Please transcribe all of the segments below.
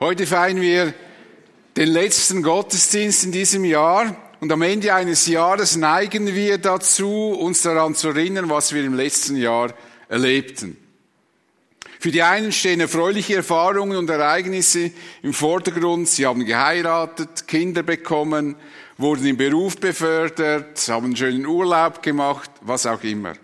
Heute feiern wir den letzten Gottesdienst in diesem Jahr und am Ende eines Jahres neigen wir dazu, uns daran zu erinnern, was wir im letzten Jahr erlebten. Für die einen stehen erfreuliche Erfahrungen und Ereignisse im Vordergrund. Sie haben geheiratet, Kinder bekommen, wurden im Beruf befördert, haben einen schönen Urlaub gemacht, was auch immer.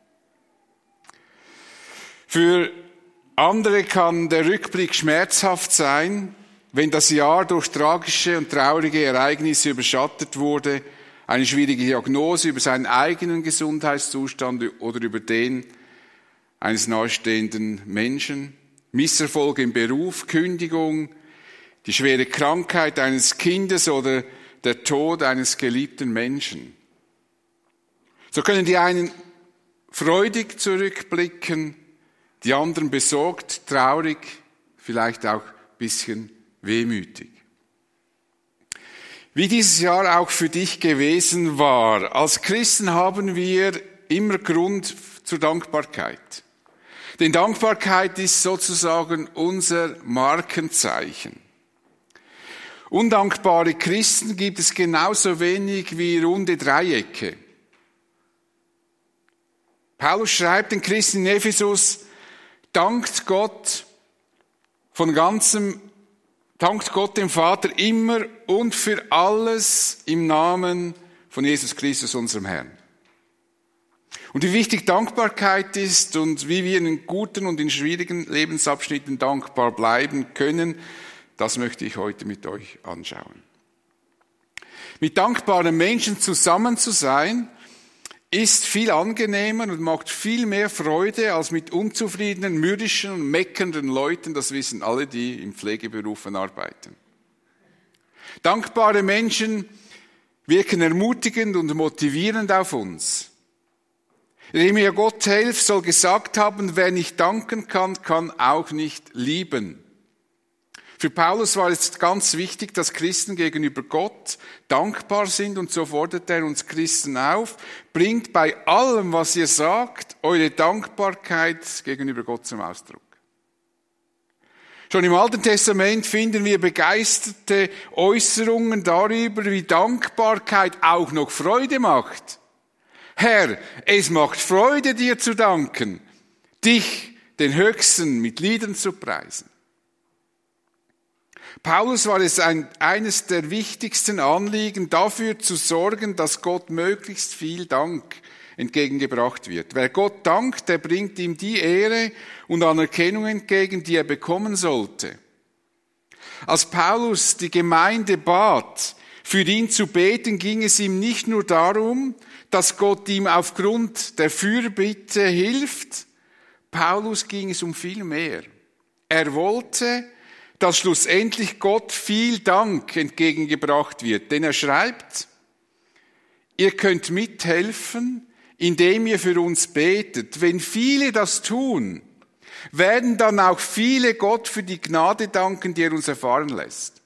Für andere kann der Rückblick schmerzhaft sein, wenn das Jahr durch tragische und traurige Ereignisse überschattet wurde, eine schwierige Diagnose über seinen eigenen Gesundheitszustand oder über den eines nahestehenden Menschen, Misserfolge im Beruf, Kündigung, die schwere Krankheit eines Kindes oder der Tod eines geliebten Menschen. So können die einen freudig zurückblicken, die anderen besorgt, traurig, vielleicht auch ein bisschen wehmütig. Wie dieses Jahr auch für dich gewesen war, als Christen haben wir immer Grund zur Dankbarkeit. Denn Dankbarkeit ist sozusagen unser Markenzeichen. Undankbare Christen gibt es genauso wenig wie runde Dreiecke. Paulus schreibt den Christen in Ephesus, dankt Gott dem Vater immer und für alles im Namen von Jesus Christus, unserem Herrn. Und wie wichtig Dankbarkeit ist und wie wir in guten und in schwierigen Lebensabschnitten dankbar bleiben können, das möchte ich heute mit euch anschauen. Mit dankbaren Menschen zusammen zu sein, ist viel angenehmer und macht viel mehr Freude als mit unzufriedenen, mürrischen und meckernden Leuten. Das wissen alle, die in Pflegeberufen arbeiten. Dankbare Menschen wirken ermutigend und motivierend auf uns. Jeremia Gotthelf soll gesagt haben, wer nicht danken kann, kann auch nicht lieben. Für Paulus war es ganz wichtig, dass Christen gegenüber Gott dankbar sind und so fordert er uns Christen auf, bringt bei allem, was ihr sagt, eure Dankbarkeit gegenüber Gott zum Ausdruck. Schon im Alten Testament finden wir begeisterte Äußerungen darüber, wie Dankbarkeit auch noch Freude macht. Herr, es macht Freude, dir zu danken, dich, den Höchsten, mit Liedern zu preisen. Paulus war es eines der wichtigsten Anliegen, dafür zu sorgen, dass Gott möglichst viel Dank entgegengebracht wird. Wer Gott dankt, der bringt ihm die Ehre und Anerkennung entgegen, die er bekommen sollte. Als Paulus die Gemeinde bat, für ihn zu beten, ging es ihm nicht nur darum, dass Gott ihm aufgrund der Fürbitte hilft. Paulus ging es um viel mehr. Er wollte, dass schlussendlich Gott viel Dank entgegengebracht wird. Denn er schreibt, ihr könnt mithelfen, indem ihr für uns betet. Wenn viele das tun, werden dann auch viele Gott für die Gnade danken, die er uns erfahren lässt.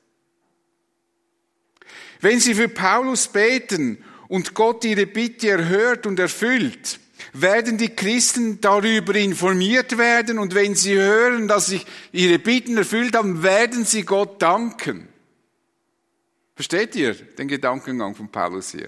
Wenn sie für Paulus beten und Gott ihre Bitte erhört und erfüllt, werden die Christen darüber informiert werden und wenn sie hören, dass sich ihre Bitten erfüllt haben, werden sie Gott danken. Versteht ihr den Gedankengang von Paulus hier?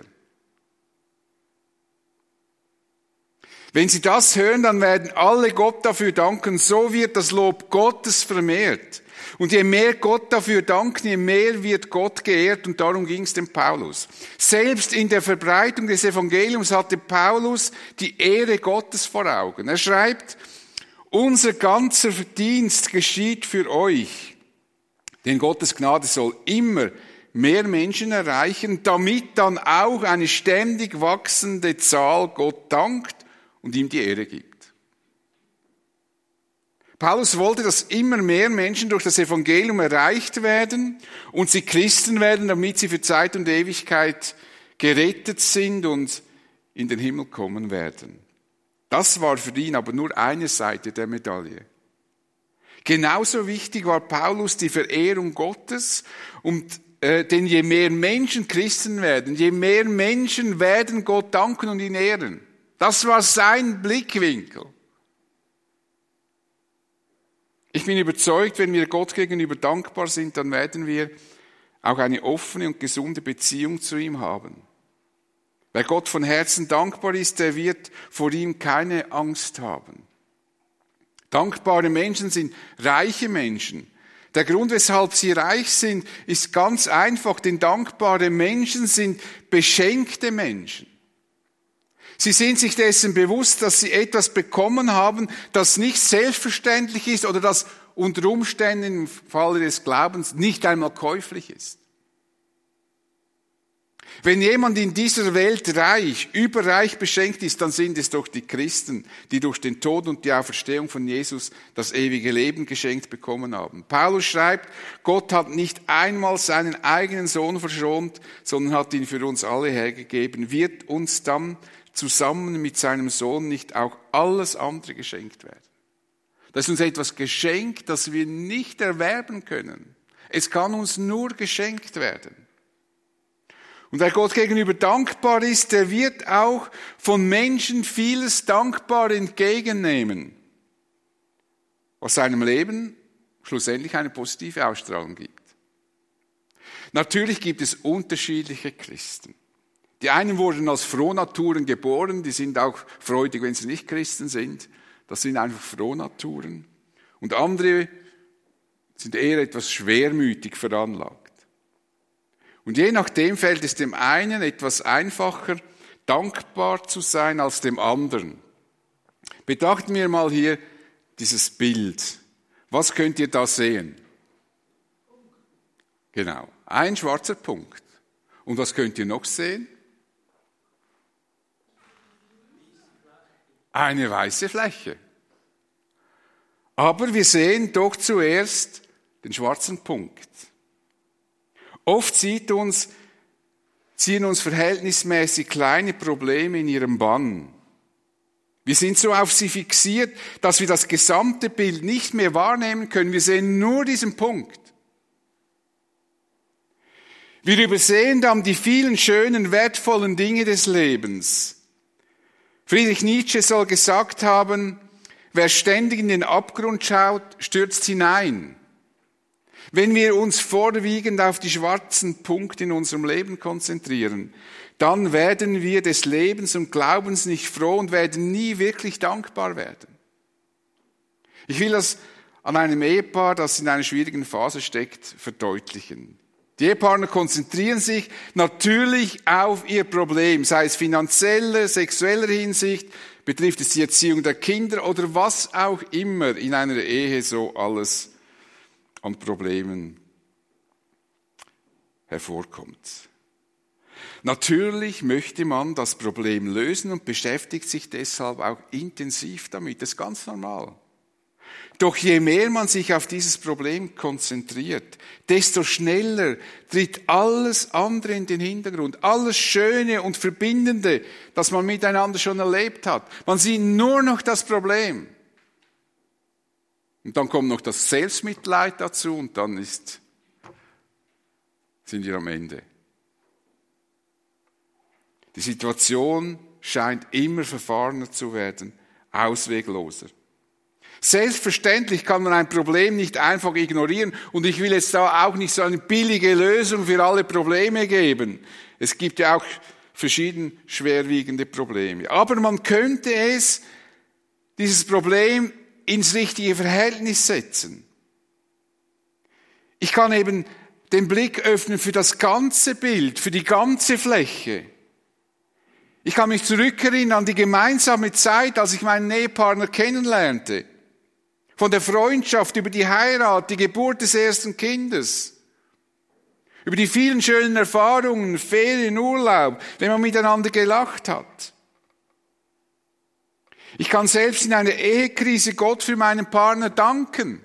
Wenn sie das hören, dann werden alle Gott dafür danken, so wird das Lob Gottes vermehrt. Und je mehr Gott dafür dankt, je mehr wird Gott geehrt und darum ging es dem Paulus. Selbst in der Verbreitung des Evangeliums hatte Paulus die Ehre Gottes vor Augen. Er schreibt, unser ganzer Verdienst geschieht für euch, denn Gottes Gnade soll immer mehr Menschen erreichen, damit dann auch eine ständig wachsende Zahl Gott dankt und ihm die Ehre gibt. Paulus wollte, dass immer mehr Menschen durch das Evangelium erreicht werden und sie Christen werden, damit sie für Zeit und Ewigkeit gerettet sind und in den Himmel kommen werden. Das war für ihn aber nur eine Seite der Medaille. Genauso wichtig war Paulus die Verehrung Gottes, denn je mehr Menschen Christen werden, je mehr Menschen werden Gott danken und ihn ehren. Das war sein Blickwinkel. Ich bin überzeugt, wenn wir Gott gegenüber dankbar sind, dann werden wir auch eine offene und gesunde Beziehung zu ihm haben. Wer Gott von Herzen dankbar ist, der wird vor ihm keine Angst haben. Dankbare Menschen sind reiche Menschen. Der Grund, weshalb sie reich sind, ist ganz einfach, denn dankbare Menschen sind beschenkte Menschen. Sie sind sich dessen bewusst, dass sie etwas bekommen haben, das nicht selbstverständlich ist oder das unter Umständen im Falle des Glaubens nicht einmal käuflich ist. Wenn jemand in dieser Welt reich, überreich beschenkt ist, dann sind es doch die Christen, die durch den Tod und die Auferstehung von Jesus das ewige Leben geschenkt bekommen haben. Paulus schreibt, Gott hat nicht einmal seinen eigenen Sohn verschont, sondern hat ihn für uns alle hergegeben. Wird uns dann zusammen mit seinem Sohn nicht auch alles andere geschenkt werden? Da ist uns etwas geschenkt, das wir nicht erwerben können. Es kann uns nur geschenkt werden. Und wer Gott gegenüber dankbar ist, der wird auch von Menschen vieles dankbar entgegennehmen, was seinem Leben schlussendlich eine positive Ausstrahlung gibt. Natürlich gibt es unterschiedliche Christen. Die einen wurden als Frohnaturen geboren, die sind auch freudig, wenn sie nicht Christen sind. Das sind einfach Frohnaturen. Und andere sind eher etwas schwermütig veranlagt. Und je nachdem fällt es dem einen etwas einfacher, dankbar zu sein als dem anderen. Betrachten wir mal hier dieses Bild. Was könnt ihr da sehen? Genau, ein schwarzer Punkt. Und was könnt ihr noch sehen? Eine weiße Fläche. Aber wir sehen doch zuerst den schwarzen Punkt. Oft ziehen uns verhältnismäßig kleine Probleme in ihrem Bann. Wir sind so auf sie fixiert, dass wir das gesamte Bild nicht mehr wahrnehmen können. Wir sehen nur diesen Punkt. Wir übersehen dann die vielen schönen, wertvollen Dinge des Lebens. Friedrich Nietzsche soll gesagt haben, wer ständig in den Abgrund schaut, stürzt hinein. Wenn wir uns vorwiegend auf die schwarzen Punkte in unserem Leben konzentrieren, dann werden wir des Lebens und Glaubens nicht froh und werden nie wirklich dankbar werden. Ich will das an einem Ehepaar, das in einer schwierigen Phase steckt, verdeutlichen. Die Ehepartner konzentrieren sich natürlich auf ihr Problem, sei es finanzieller, sexueller Hinsicht, betrifft es die Erziehung der Kinder oder was auch immer in einer Ehe so alles an Problemen hervorkommt. Natürlich möchte man das Problem lösen und beschäftigt sich deshalb auch intensiv damit. Das ist ganz normal. Doch je mehr man sich auf dieses Problem konzentriert, desto schneller tritt alles andere in den Hintergrund. Alles Schöne und Verbindende, das man miteinander schon erlebt hat. Man sieht nur noch das Problem. Und dann kommt noch das Selbstmitleid dazu und dann sind wir am Ende. Die Situation scheint immer verfahrener zu werden, auswegloser. Selbstverständlich kann man ein Problem nicht einfach ignorieren und ich will jetzt da auch nicht so eine billige Lösung für alle Probleme geben. Es gibt ja auch verschieden schwerwiegende Probleme. Aber man könnte dieses Problem ins richtige Verhältnis setzen. Ich kann eben den Blick öffnen für das ganze Bild, für die ganze Fläche. Ich kann mich zurückerinnern an die gemeinsame Zeit, als ich meinen Ehepartner kennenlernte. Von der Freundschaft über die Heirat, die Geburt des ersten Kindes. Über die vielen schönen Erfahrungen, Ferien, Urlaub, wenn man miteinander gelacht hat. Ich kann selbst in einer Ehekrise Gott für meinen Partner danken.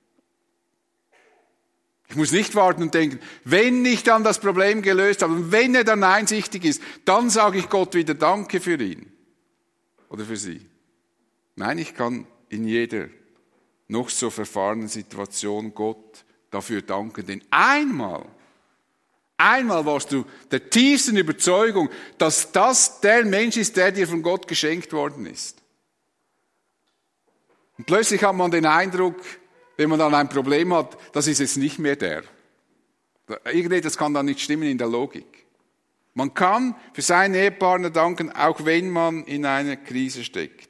Ich muss nicht warten und denken, wenn ich dann das Problem gelöst habe und wenn er dann einsichtig ist, dann sage ich Gott wieder Danke für ihn oder für sie. Nein, ich kann in jeder noch so verfahrenen Situation Gott dafür danken, denn einmal warst du der tiefsten Überzeugung, dass das der Mensch ist, der dir von Gott geschenkt worden ist. Und plötzlich hat man den Eindruck, wenn man dann ein Problem hat, das ist jetzt nicht mehr der. Irgendetwas kann dann nicht stimmen in der Logik. Man kann für seinen Ehepartner danken, auch wenn man in einer Krise steckt.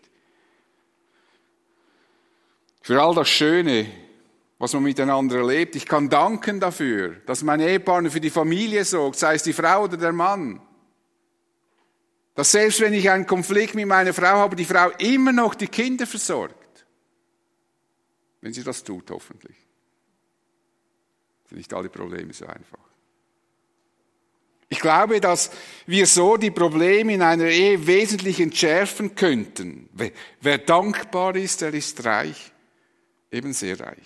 Für all das Schöne, was man miteinander erlebt. Ich kann danken dafür, dass mein Ehepartner für die Familie sorgt, sei es die Frau oder der Mann. Dass selbst wenn ich einen Konflikt mit meiner Frau habe, die Frau immer noch die Kinder versorgt. Wenn sie das tut, hoffentlich. Sind nicht alle Probleme so einfach. Ich glaube, dass wir so die Probleme in einer Ehe wesentlich entschärfen könnten. Wer dankbar ist, der ist reich, eben sehr reich.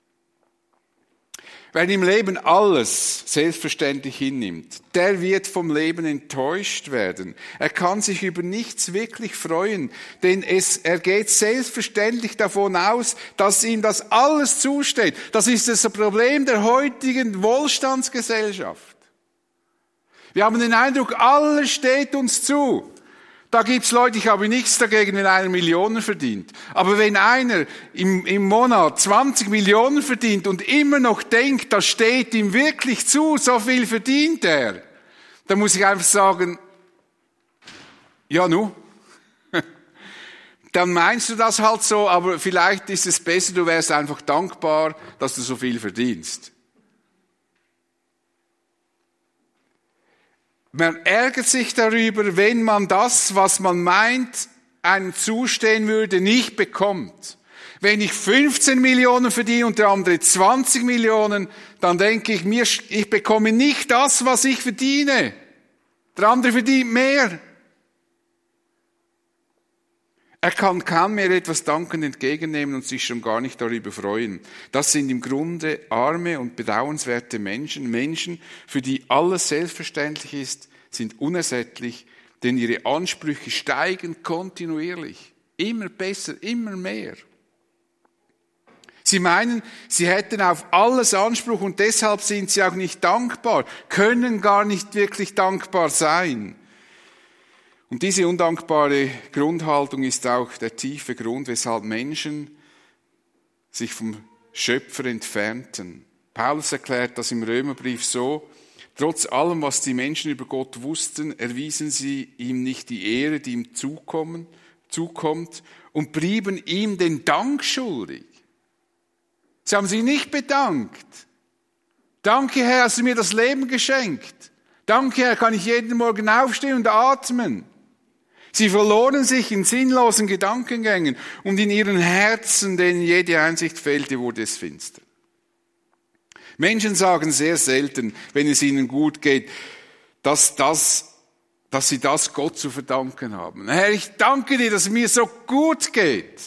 Wer im Leben alles selbstverständlich hinnimmt, der wird vom Leben enttäuscht werden. Er kann sich über nichts wirklich freuen, denn er geht selbstverständlich davon aus, dass ihm das alles zusteht. Das ist das Problem der heutigen Wohlstandsgesellschaft. Wir haben den Eindruck, alles steht uns zu. Da gibt's Leute, ich habe nichts dagegen, wenn einer Millionen verdient. Aber wenn einer im Monat 20 Millionen verdient und immer noch denkt, das steht ihm wirklich zu, so viel verdient er, dann muss ich einfach sagen, ja nu, dann meinst du das halt so, aber vielleicht ist es besser, du wärst einfach dankbar, dass du so viel verdienst. Man ärgert sich darüber, wenn man das, was man meint, einem zustehen würde, nicht bekommt. Wenn ich 15 Millionen verdiene und der andere 20 Millionen, dann denke ich ich bekomme nicht das, was ich verdiene. Der andere verdient mehr. Er kann kaum mehr etwas dankend entgegennehmen und sich schon gar nicht darüber freuen. Das sind im Grunde arme und bedauernswerte Menschen. Menschen, für die alles selbstverständlich ist, sind unersättlich, denn ihre Ansprüche steigen kontinuierlich. Immer besser, immer mehr. Sie meinen, sie hätten auf alles Anspruch und deshalb sind sie auch nicht dankbar, können gar nicht wirklich dankbar sein. Und diese undankbare Grundhaltung ist auch der tiefe Grund, weshalb Menschen sich vom Schöpfer entfernten. Paulus erklärt das im Römerbrief so: Trotz allem, was die Menschen über Gott wussten, erwiesen sie ihm nicht die Ehre, die ihm zukommt, und blieben ihm den Dank schuldig. Sie haben sich nicht bedankt. Danke, Herr, hast du mir das Leben geschenkt. Danke, Herr, kann ich jeden Morgen aufstehen und atmen. Sie verloren sich in sinnlosen Gedankengängen und in ihren Herzen, denen jede Einsicht fehlte, wurde es finster. Menschen sagen sehr selten, wenn es ihnen gut geht, dass sie das Gott zu verdanken haben. Herr, ich danke dir, dass es mir so gut geht.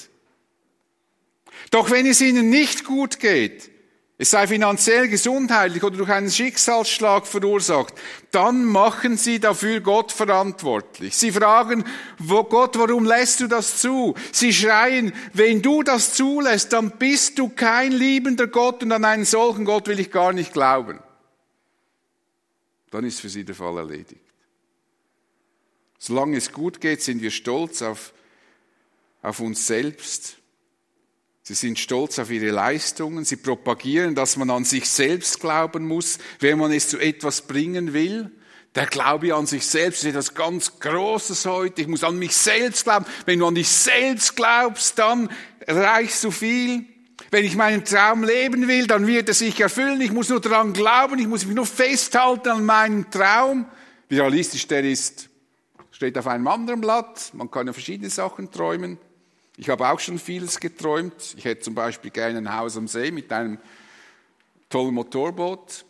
Doch wenn es ihnen nicht gut geht, es sei finanziell, gesundheitlich oder durch einen Schicksalsschlag verursacht, dann machen sie dafür Gott verantwortlich. Sie fragen, Gott, warum lässt du das zu? Sie schreien, wenn du das zulässt, dann bist du kein liebender Gott und an einen solchen Gott will ich gar nicht glauben. Dann ist für sie der Fall erledigt. Solange es gut geht, sind wir stolz auf uns selbst. Sie sind stolz auf ihre Leistungen. Sie propagieren, dass man an sich selbst glauben muss, wenn man es zu etwas bringen will. Der Glaube an sich selbst ist etwas ganz Großes heute. Ich muss an mich selbst glauben. Wenn du an dich selbst glaubst, dann erreichst du viel. Wenn ich meinen Traum leben will, dann wird er sich erfüllen. Ich muss nur daran glauben. Ich muss mich nur festhalten an meinem Traum. Wie realistisch der ist, steht auf einem anderen Blatt. Man kann ja verschiedene Sachen träumen. Ich habe auch schon vieles geträumt. Ich hätte zum Beispiel gerne ein Haus am See mit einem tollen Motorboot.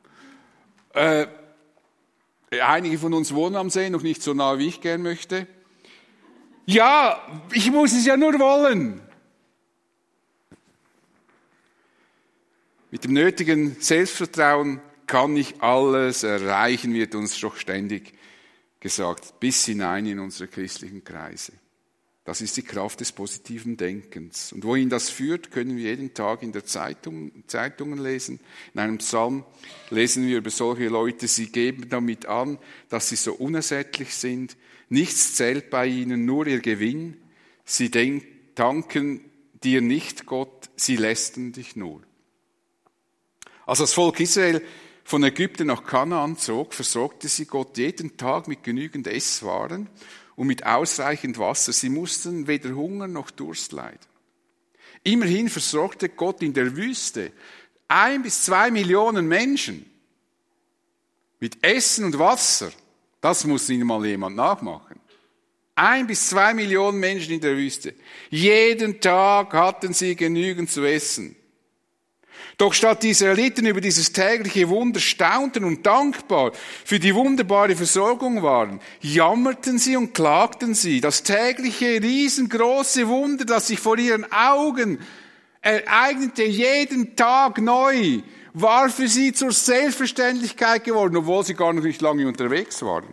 Einige von uns wohnen am See, noch nicht so nah, wie ich gern möchte. Ja, ich muss es ja nur wollen. Mit dem nötigen Selbstvertrauen kann ich alles erreichen, wird uns doch ständig gesagt, bis hinein in unsere christlichen Kreise. Das ist die Kraft des positiven Denkens. Und wohin das führt, können wir jeden Tag in der Zeitungen lesen. In einem Psalm lesen wir über solche Leute, sie geben damit an, dass sie so unersättlich sind. Nichts zählt bei ihnen, nur ihr Gewinn. Sie danken dir nicht, Gott, sie lästern dich nur. Als das Volk Israel von Ägypten nach Kanaan zog, versorgte sie Gott jeden Tag mit genügend Esswaren und mit ausreichend Wasser. Sie mussten weder Hunger noch Durst leiden. Immerhin versorgte Gott in der Wüste 1 bis 2 Millionen Menschen mit Essen und Wasser. Das muss ihnen mal jemand nachmachen. 1 bis 2 Millionen Menschen in der Wüste. Jeden Tag hatten sie genügend zu essen. Doch statt die Israeliten über dieses tägliche Wunder staunten und dankbar für die wunderbare Versorgung waren, jammerten sie und klagten sie. Das tägliche, riesengroße Wunder, das sich vor ihren Augen ereignete, jeden Tag neu, war für sie zur Selbstverständlichkeit geworden, obwohl sie gar noch nicht lange unterwegs waren.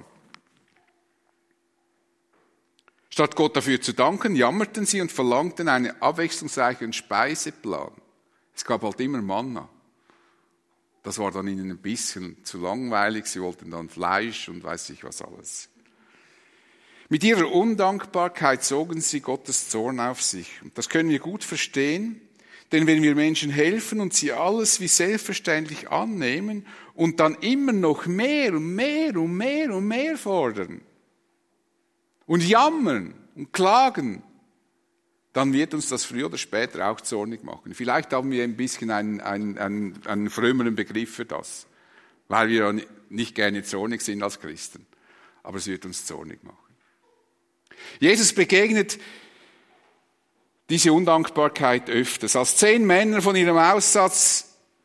Statt Gott dafür zu danken, jammerten sie und verlangten einen abwechslungsreichen Speiseplan. Es gab halt immer Manna. Das war dann ihnen ein bisschen zu langweilig. Sie wollten dann Fleisch und weiß ich was alles. Mit ihrer Undankbarkeit zogen sie Gottes Zorn auf sich. Und das können wir gut verstehen, denn wenn wir Menschen helfen und sie alles wie selbstverständlich annehmen und dann immer noch mehr und mehr und mehr und mehr fordern und jammern und klagen, dann wird uns das früher oder später auch zornig machen. Vielleicht haben wir ein bisschen einen frömmeren Begriff für das, weil wir nicht gerne zornig sind als Christen. Aber es wird uns zornig machen. Jesus begegnet diese Undankbarkeit öfters. Als 10 Männer von ihrem Aussatz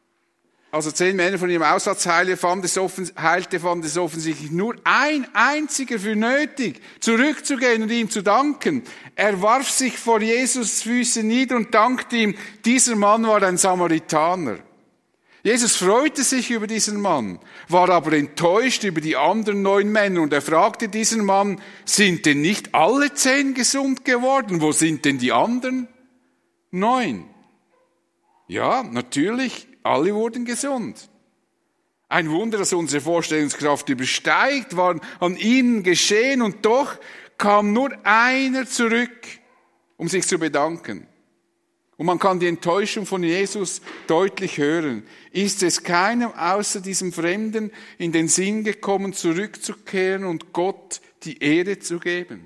heilte, fand es offensichtlich nur ein einziger für nötig, zurückzugehen und ihm zu danken. Er warf sich vor Jesus Füße nieder und dankte ihm. Dieser Mann war ein Samaritaner. Jesus freute sich über diesen Mann, war aber enttäuscht über die anderen 9 Männer und er fragte diesen Mann, sind denn nicht alle 10 gesund geworden? Wo sind denn die anderen 9? Ja, natürlich. Alle wurden gesund. Ein Wunder, das unsere Vorstellungskraft übersteigt, war an ihnen geschehen und doch kam nur einer zurück, um sich zu bedanken. Und man kann die Enttäuschung von Jesus deutlich hören. Ist es keinem außer diesem Fremden in den Sinn gekommen, zurückzukehren und Gott die Ehre zu geben?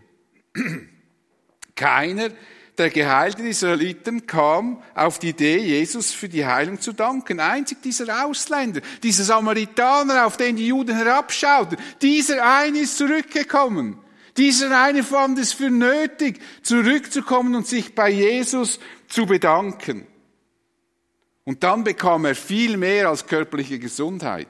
Keiner der geheilten Israeliten kam auf die Idee, Jesus für die Heilung zu danken. Einzig dieser Ausländer, dieser Samaritaner, auf den die Juden herabschauten, dieser eine ist zurückgekommen. Dieser eine fand es für nötig, zurückzukommen und sich bei Jesus zu bedanken. Und dann bekam er viel mehr als körperliche Gesundheit.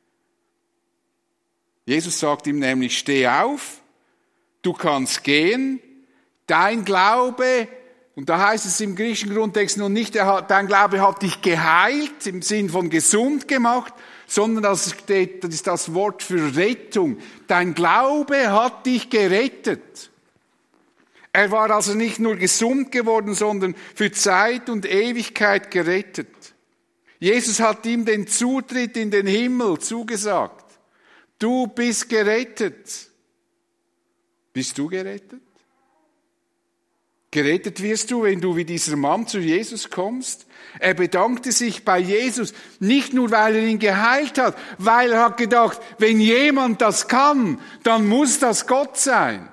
Jesus sagt ihm nämlich, steh auf, du kannst gehen, dein Glaube, und da heißt es im griechischen Grundtext noch nicht, dein Glaube hat dich geheilt, im Sinn von gesund gemacht, sondern das ist das Wort für Rettung. Dein Glaube hat dich gerettet. Er war also nicht nur gesund geworden, sondern für Zeit und Ewigkeit gerettet. Jesus hat ihm den Zutritt in den Himmel zugesagt. Du bist gerettet. Bist du gerettet? Gerettet wirst du, wenn du wie dieser Mann zu Jesus kommst. Er bedankte sich bei Jesus, nicht nur, weil er ihn geheilt hat, weil er hat gedacht, wenn jemand das kann, dann muss das Gott sein.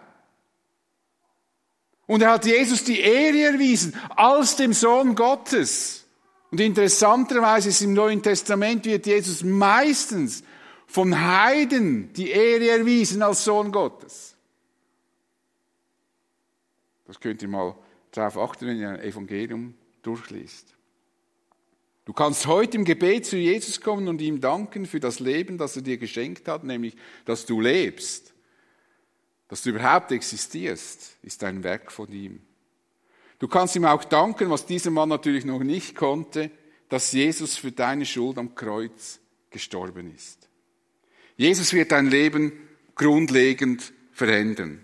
Und er hat Jesus die Ehre erwiesen, als dem Sohn Gottes. Und interessanterweise ist im Neuen Testament wird Jesus meistens von Heiden die Ehre erwiesen als Sohn Gottes. Das könnt ihr mal darauf achten, wenn ihr ein Evangelium durchliest. Du kannst heute im Gebet zu Jesus kommen und ihm danken für das Leben, das er dir geschenkt hat, nämlich, dass du lebst, dass du überhaupt existierst, ist ein Werk von ihm. Du kannst ihm auch danken, was dieser Mann natürlich noch nicht konnte, dass Jesus für deine Schuld am Kreuz gestorben ist. Jesus wird dein Leben grundlegend verändern.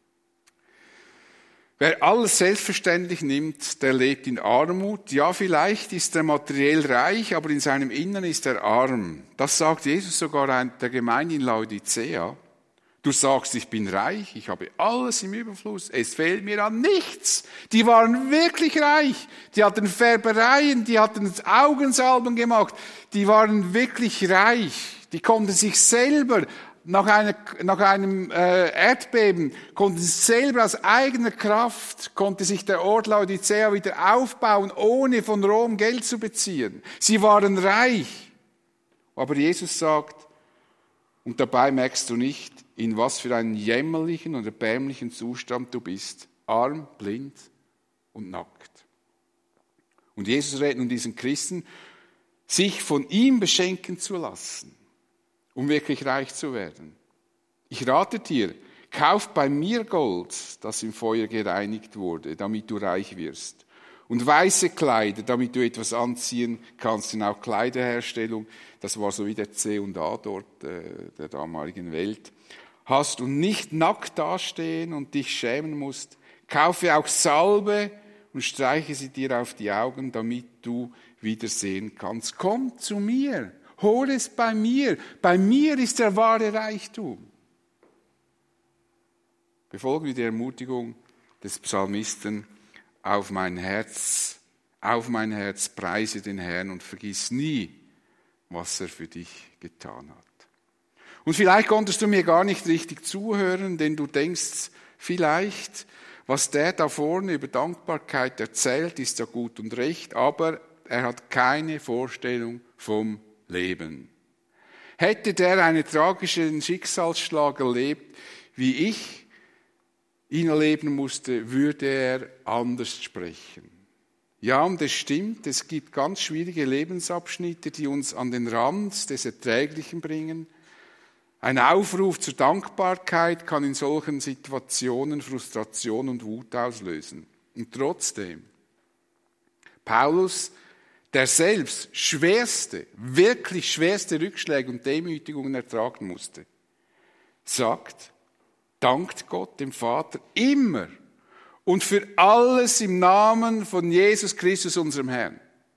Wer alles selbstverständlich nimmt, der lebt in Armut. Ja, vielleicht ist er materiell reich, aber in seinem Innern ist er arm. Das sagt Jesus sogar der Gemeinde in Laodicea. Du sagst, ich bin reich, ich habe alles im Überfluss, es fehlt mir an nichts. Die waren wirklich reich. Die hatten Färbereien, die hatten Augensalben gemacht. Die waren wirklich reich. Die konnten sich selber, nach einem Erdbeben, konnten sie selber aus eigener Kraft, konnte sich der Ort Laodicea wieder aufbauen, ohne von Rom Geld zu beziehen. Sie waren reich. Aber Jesus sagt, und dabei merkst du nicht, in was für einen jämmerlichen und erbärmlichen Zustand du bist. Arm, blind und nackt. Und Jesus rät nun diesen Christen, sich von ihm beschenken zu lassen, um wirklich reich zu werden. Ich rate dir, kauf bei mir Gold, das im Feuer gereinigt wurde, damit du reich wirst. Und weiße Kleider, damit du etwas anziehen kannst, in auch Kleiderherstellung. Das war so wie der C&A dort, der damaligen Welt. Hast und nicht nackt dastehen und dich schämen musst. Kaufe auch Salbe und streiche sie dir auf die Augen, damit du wieder sehen kannst. Komm zu mir, hol es bei mir. Bei mir ist der wahre Reichtum. Befolge wir die Ermutigung des Psalmisten, auf mein Herz, preise den Herrn und vergiss nie, was er für dich getan hat. Und vielleicht konntest du mir gar nicht richtig zuhören, denn du denkst vielleicht, was der da vorne über Dankbarkeit erzählt, ist ja gut und recht, aber er hat keine Vorstellung vom Leben. Hätte der einen tragischen Schicksalsschlag erlebt, wie ich ihn erleben musste, würde er anders sprechen. Ja, und es stimmt, es gibt ganz schwierige Lebensabschnitte, die uns an den Rand des Erträglichen bringen. Ein Aufruf zur Dankbarkeit kann in solchen Situationen Frustration und Wut auslösen. Und trotzdem, Paulus, der selbst wirklich schwerste Rückschläge und Demütigungen ertragen musste, sagt, dankt Gott, dem Vater, immer und für alles im Namen von Jesus Christus, unserem Herrn.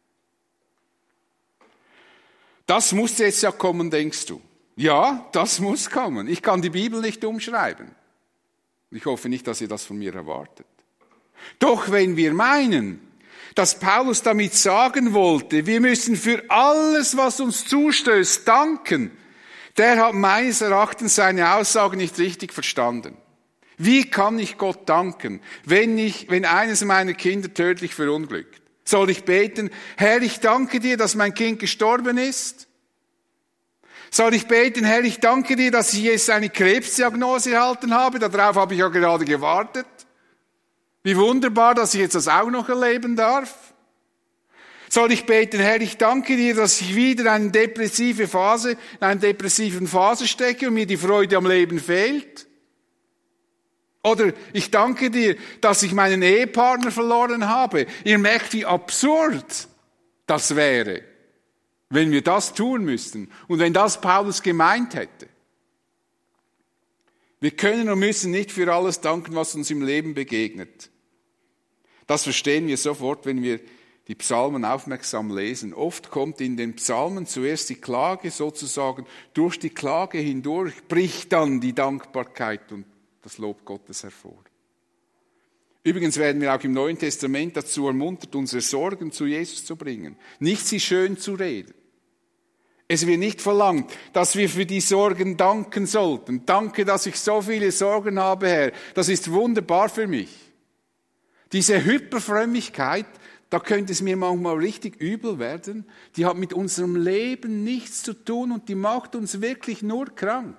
Das muss jetzt ja kommen, denkst du? Ja, das muss kommen. Ich kann die Bibel nicht umschreiben. Ich hoffe nicht, dass ihr das von mir erwartet. Doch wenn wir meinen, dass Paulus damit sagen wollte, wir müssen für alles, was uns zustößt, danken, der hat meines Erachtens seine Aussage nicht richtig verstanden. Wie kann ich Gott danken, wenn eines meiner Kinder tödlich verunglückt? Soll ich beten, Herr, ich danke dir, dass mein Kind gestorben ist? Soll ich beten, Herr, ich danke dir, dass ich jetzt eine Krebsdiagnose erhalten habe? Darauf habe ich ja gerade gewartet. Wie wunderbar, dass ich jetzt das auch noch erleben darf. Soll ich beten, Herr, ich danke dir, dass ich wieder in einer depressiven Phase stecke und mir die Freude am Leben fehlt? Oder ich danke dir, dass ich meinen Ehepartner verloren habe. Ihr merkt, wie absurd das wäre, wenn wir das tun müssten und wenn das Paulus gemeint hätte. Wir können und müssen nicht für alles danken, was uns im Leben begegnet. Das verstehen wir sofort, wenn wir die Psalmen aufmerksam lesen. Oft kommt in den Psalmen zuerst die Klage sozusagen, durch die Klage hindurch bricht dann die Dankbarkeit und das Lob Gottes hervor. Übrigens werden wir auch im Neuen Testament dazu ermuntert, unsere Sorgen zu Jesus zu bringen, nicht sie schön zu reden. Es wird nicht verlangt, dass wir für die Sorgen danken sollten. Danke, dass ich so viele Sorgen habe, Herr. Das ist wunderbar für mich. Diese Hyperfrömmigkeit, da könnte es mir manchmal richtig übel werden, die hat mit unserem Leben nichts zu tun und die macht uns wirklich nur krank.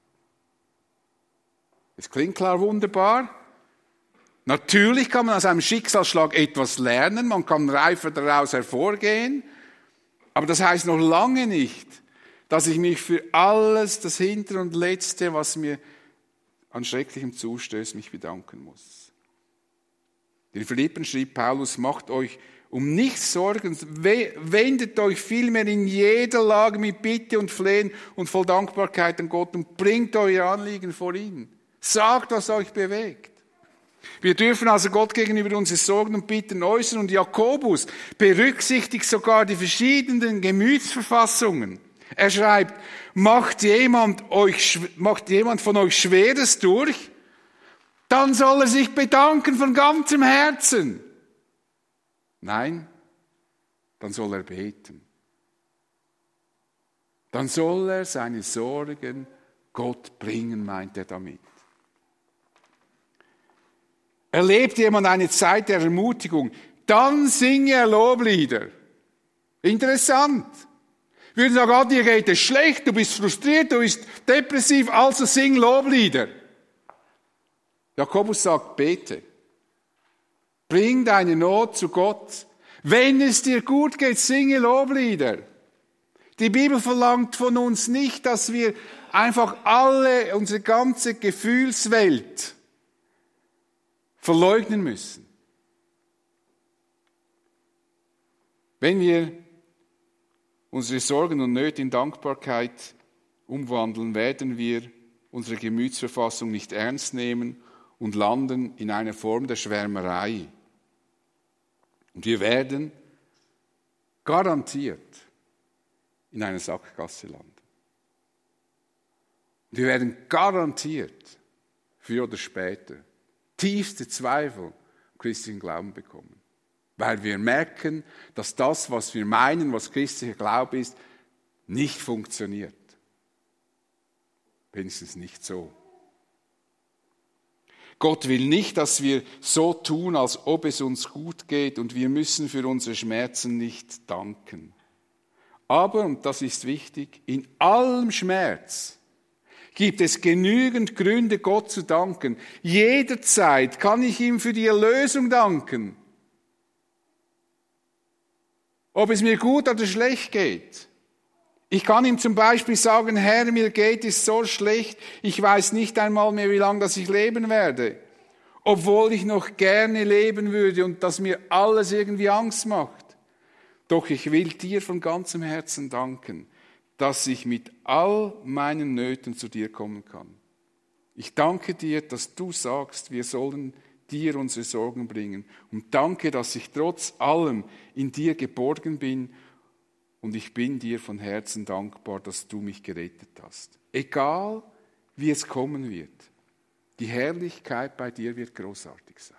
Es klingt klar wunderbar. Natürlich kann man aus einem Schicksalsschlag etwas lernen, man kann reifer daraus hervorgehen, aber das heißt noch lange nicht, dass ich mich für alles, das Hintere und Letzte, was mir an Schrecklichem zustößt, mich bedanken muss. In Philippen schrieb Paulus, macht euch um nichts Sorgen, wendet euch vielmehr in jeder Lage mit Bitte und Flehen und voll Dankbarkeit an Gott und bringt euer Anliegen vor ihn. Sagt, was euch bewegt. Wir dürfen also Gott gegenüber unsere Sorgen und Bitten äußern und Jakobus berücksichtigt sogar die verschiedenen Gemütsverfassungen. Er schreibt, macht jemand von euch Schweres durch, dann soll er sich bedanken von ganzem Herzen. Nein, dann soll er beten. Dann soll er seine Sorgen Gott bringen, meint er damit. Erlebt jemand eine Zeit der Ermutigung, dann singe er Loblieder. Interessant. Wir würden sagen, Gott, dir geht es schlecht, du bist frustriert, du bist depressiv, also sing Loblieder. Jakobus sagt, bete. Bring deine Not zu Gott. Wenn es dir gut geht, singe Loblieder. Die Bibel verlangt von uns nicht, dass wir einfach unsere ganze Gefühlswelt verleugnen müssen. Wenn wir unsere Sorgen und Nöte in Dankbarkeit umwandeln, werden wir unsere Gemütsverfassung nicht ernst nehmen und landen in einer Form der Schwärmerei. Und wir werden garantiert in einer Sackgasse landen. Und wir werden garantiert, früher oder später, tiefste Zweifel am christlichen Glauben bekommen. Weil wir merken, dass das, was wir meinen, was christlicher Glaube ist, nicht funktioniert. Wenigstens nicht so. Gott will nicht, dass wir so tun, als ob es uns gut geht, und wir müssen für unsere Schmerzen nicht danken. Aber, und das ist wichtig, in allem Schmerz gibt es genügend Gründe, Gott zu danken. Jederzeit kann ich ihm für die Erlösung danken. Ob es mir gut oder schlecht geht. Ich kann ihm zum Beispiel sagen, Herr, mir geht es so schlecht, ich weiß nicht einmal mehr, wie lange ich leben werde. Obwohl ich noch gerne leben würde und das mir alles irgendwie Angst macht. Doch ich will dir von ganzem Herzen danken, dass ich mit all meinen Nöten zu dir kommen kann. Ich danke dir, dass du sagst, wir sollen dir unsere Sorgen bringen. Und danke, dass ich trotz allem in dir geborgen bin. Und ich bin dir von Herzen dankbar, dass du mich gerettet hast. Egal, wie es kommen wird, die Herrlichkeit bei dir wird großartig sein.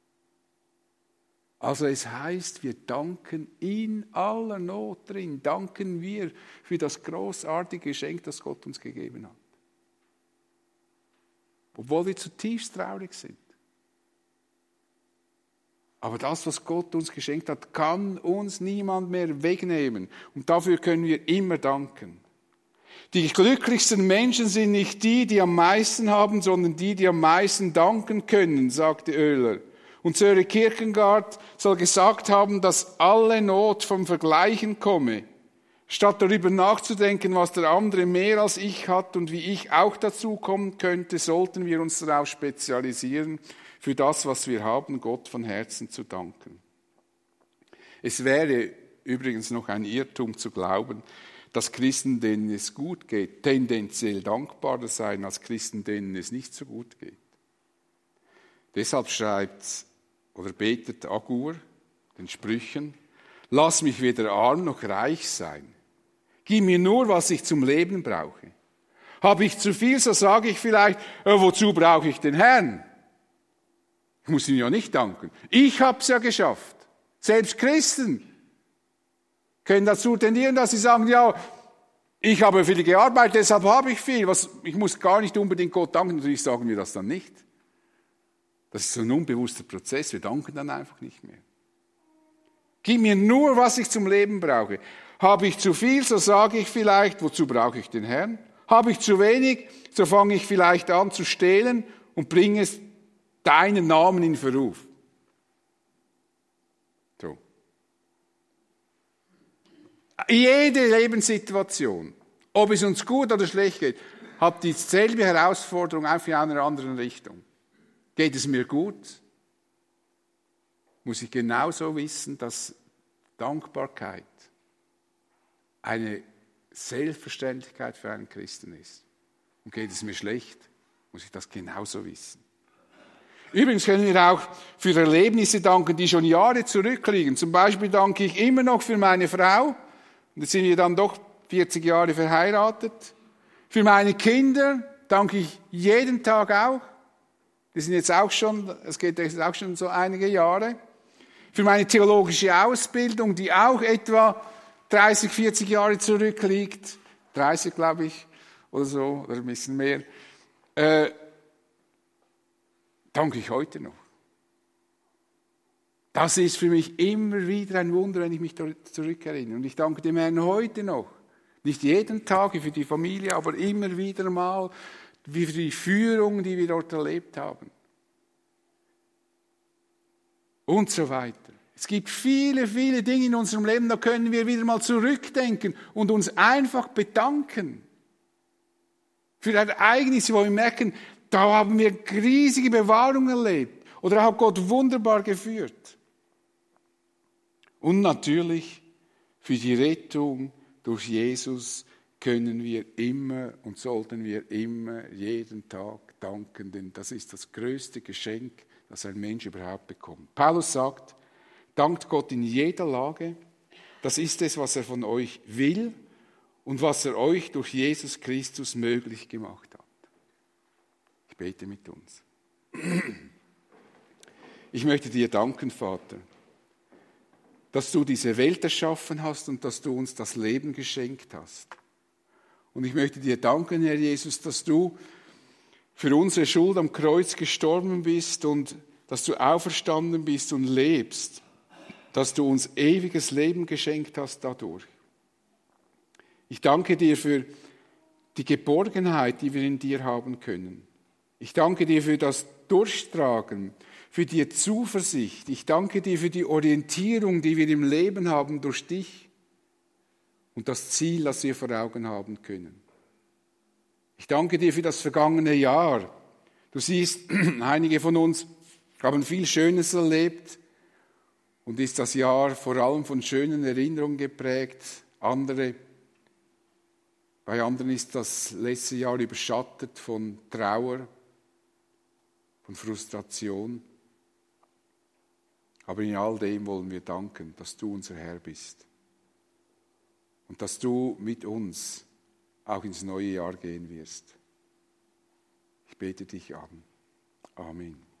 Also es heißt, wir danken in aller Not drin, danken wir für das großartige Geschenk, das Gott uns gegeben hat. Obwohl wir zutiefst traurig sind. Aber das, was Gott uns geschenkt hat, kann uns niemand mehr wegnehmen. Und dafür können wir immer danken. Die glücklichsten Menschen sind nicht die, die am meisten haben, sondern die, die am meisten danken können, sagte Oehler. Und Sören Kierkegaard soll gesagt haben, dass alle Not vom Vergleichen komme. Statt darüber nachzudenken, was der andere mehr als ich hat und wie ich auch dazu kommen könnte, sollten wir uns darauf spezialisieren, für das, was wir haben, Gott von Herzen zu danken. Es wäre übrigens noch ein Irrtum zu glauben, dass Christen, denen es gut geht, tendenziell dankbarer seien als Christen, denen es nicht so gut geht. Deshalb schreibt oder betet Agur den Sprüchen, lass mich weder arm noch reich sein. Gib mir nur, was ich zum Leben brauche. Habe ich zu viel, so sage ich vielleicht, wozu brauche ich den Herrn? Ich muss ihm ja nicht danken. Ich habe es ja geschafft. Selbst Christen können dazu tendieren, dass sie sagen, ja, ich habe viel gearbeitet, deshalb habe ich viel. Ich muss gar nicht unbedingt Gott danken. Natürlich sagen wir das dann nicht. Das ist so ein unbewusster Prozess. Wir danken dann einfach nicht mehr. Gib mir nur, was ich zum Leben brauche. Habe ich zu viel, so sage ich vielleicht, wozu brauche ich den Herrn? Habe ich zu wenig, so fange ich vielleicht an zu stehlen und bringe es deinen Namen in Verruf. So. Jede Lebenssituation, ob es uns gut oder schlecht geht, hat dieselbe Herausforderung, einfach in einer anderen Richtung. Geht es mir gut, muss ich genauso wissen, dass Dankbarkeit eine Selbstverständlichkeit für einen Christen ist. Und geht es mir schlecht, muss ich das genauso wissen. Übrigens können wir auch für Erlebnisse danken, die schon Jahre zurückliegen. Zum Beispiel danke ich immer noch für meine Frau. Und jetzt sind wir dann doch 40 Jahre verheiratet. Für meine Kinder danke ich jeden Tag auch. Die sind jetzt auch schon, es geht jetzt auch schon so einige Jahre. Für meine theologische Ausbildung, die auch etwa 30, 40 Jahre zurückliegt. 30, glaube ich, oder so, oder ein bisschen mehr. Danke ich heute noch. Das ist für mich immer wieder ein Wunder, wenn ich mich zurückerinnere. Und ich danke dem Herrn heute noch. Nicht jeden Tag für die Familie, aber immer wieder mal für die Führung, die wir dort erlebt haben. Und so weiter. Es gibt viele, viele Dinge in unserem Leben, da können wir wieder mal zurückdenken und uns einfach bedanken. Für Ereignisse, wo wir merken, da haben wir riesige Bewahrung erlebt. Oder hat Gott wunderbar geführt. Und natürlich für die Rettung durch Jesus können wir immer und sollten wir immer jeden Tag danken, denn das ist das größte Geschenk, das ein Mensch überhaupt bekommt. Paulus sagt, dankt Gott in jeder Lage, das ist es, was er von euch will und was er euch durch Jesus Christus möglich gemacht hat. Ich bete mit uns. Ich möchte dir danken, Vater, dass du diese Welt erschaffen hast und dass du uns das Leben geschenkt hast. Und ich möchte dir danken, Herr Jesus, dass du für unsere Schuld am Kreuz gestorben bist und dass du auferstanden bist und lebst, dass du uns ewiges Leben geschenkt hast dadurch. Ich danke dir für die Geborgenheit, die wir in dir haben können. Ich danke dir für das Durchtragen, für die Zuversicht. Ich danke dir für die Orientierung, die wir im Leben haben durch dich und das Ziel, das wir vor Augen haben können. Ich danke dir für das vergangene Jahr. Du siehst, einige von uns haben viel Schönes erlebt und ist das Jahr vor allem von schönen Erinnerungen geprägt. Bei anderen ist das letzte Jahr überschattet von Trauer, von Frustration. Aber in all dem wollen wir danken, dass du unser Herr bist und dass du mit uns auch ins neue Jahr gehen wirst. Ich bete dich an. Amen.